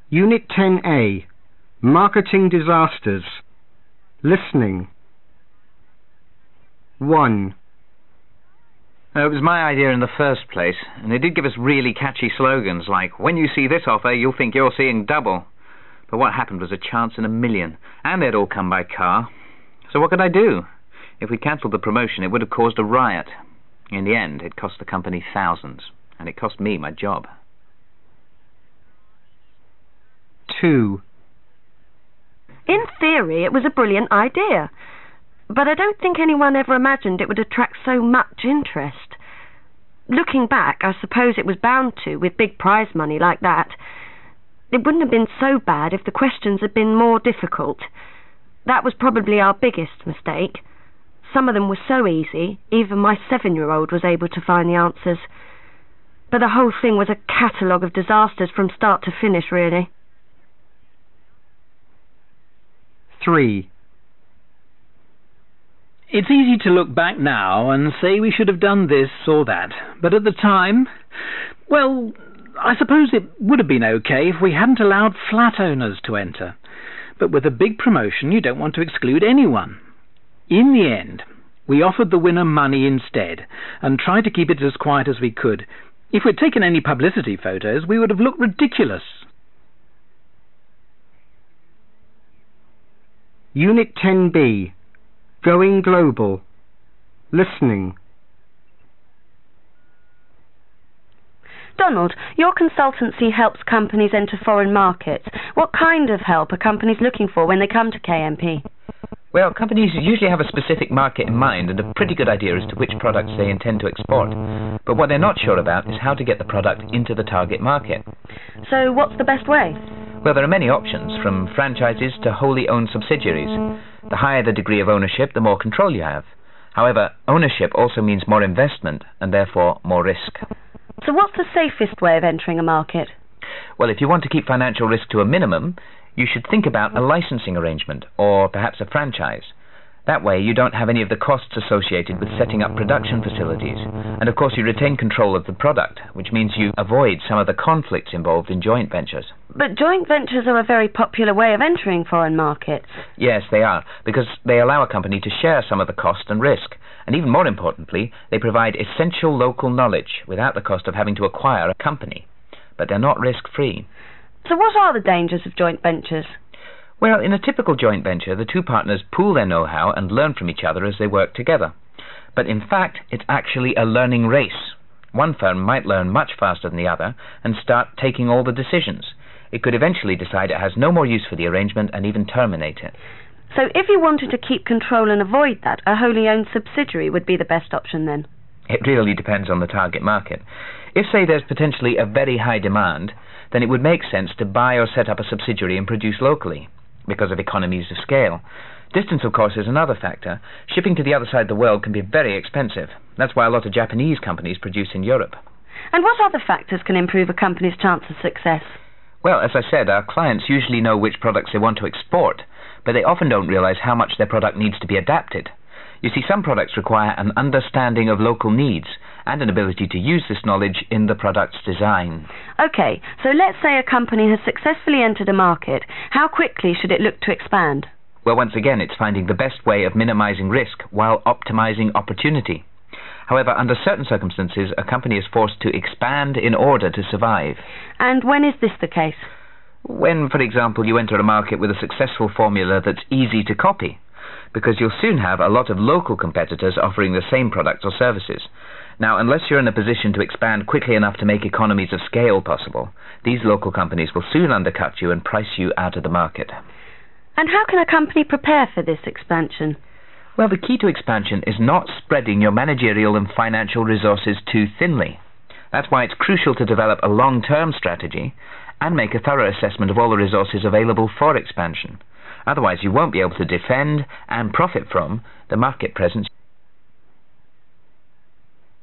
Unit 10A, Marketing Disasters. Listening. 1. It was my idea in the first place, and they did give us really catchy slogans like, "When you see this offer, you'll think you're seeing double." But what happened was a chance in a million, and they'd all come by car. So what could I do? If we cancelled the promotion, it would have caused a riot. In the end, it cost the company thousands, and it cost me my job. 2. In theory, it was a brilliant idea, but I don't think anyone ever imagined it would attract so much interest. Looking back, I suppose it was bound to, with big prize money like that. It wouldn't have been so bad if the questions had been more difficult. That was probably our biggest mistake. Some of them were so easy, even my 7-year-old was able to find the answers. But the whole thing was a catalogue of disasters from start to finish, really. 3. It's easy to look back now and say we should have done this or that, but at the time, well, I suppose it would have been okay if we hadn't allowed flat owners to enter. But with a big promotion, you don't want to exclude anyone. In the end, we offered the winner money instead and tried to keep it as quiet as we could. If we'd taken any publicity photos, we would have looked ridiculous. Unit 10B, Going Global. Listening. Donald, your consultancy helps companies enter foreign markets. What kind of help are companies looking for when they come to KMP? Well, companies usually have a specific market in mind and a pretty good idea as to which products they intend to export. But what they're not sure about is how to get the product into the target market. So what's the best way? Well, there are many options, from franchises to wholly owned subsidiaries. The higher the degree of ownership, the more control you have. However, ownership also means more investment and therefore more risk. So what's the safest way of entering a market? Well, if you want to keep financial risk to a minimum, you should think about a licensing arrangement or perhaps a franchise. That way you don't have any of the costs associated with setting up production facilities. And of course you retain control of the product, which means you avoid some of the conflicts involved in joint ventures. But joint ventures are a very popular way of entering foreign markets. Yes, they are, because they allow a company to share some of the cost and risk. And even more importantly, they provide essential local knowledge without the cost of having to acquire a company. But they're not risk-free. So what are the dangers of joint ventures? Well, in a typical joint venture, the two partners pool their know-how and learn from each other as they work together. But in fact, it's actually a learning race. One firm might learn much faster than the other and start taking all the decisions. It could eventually decide it has no more use for the arrangement and even terminate it. So if you wanted to keep control and avoid that, a wholly owned subsidiary would be the best option then? It really depends on the target market. If, say, there's potentially a very high demand, then it would make sense to buy or set up a subsidiary and produce locally, because of economies of scale. Distance, of course, is another factor. Shipping to the other side of the world can be very expensive. That's why a lot of Japanese companies produce in Europe. And what other factors can improve a company's chance of success? Well, as I said, our clients usually know which products they want to export, but they often don't realize how much their product needs to be adapted. You see, some products require an understanding of local needs and an ability to use this knowledge in the product's design. Okay, so let's say a company has successfully entered a market. How quickly should it look to expand? Well, once again, it's finding the best way of minimizing risk while optimizing opportunity. However, under certain circumstances, a company is forced to expand in order to survive. And when is this the case? When, for example, you enter a market with a successful formula that's easy to copy, because you'll soon have a lot of local competitors offering the same products or services. Now, unless you're in a position to expand quickly enough to make economies of scale possible, these local companies will soon undercut you and price you out of the market. And how can a company prepare for this expansion? Well, the key to expansion is not spreading your managerial and financial resources too thinly. That's why it's crucial to develop a long-term strategy and make a thorough assessment of all the resources available for expansion. Otherwise, you won't be able to defend and profit from the market presence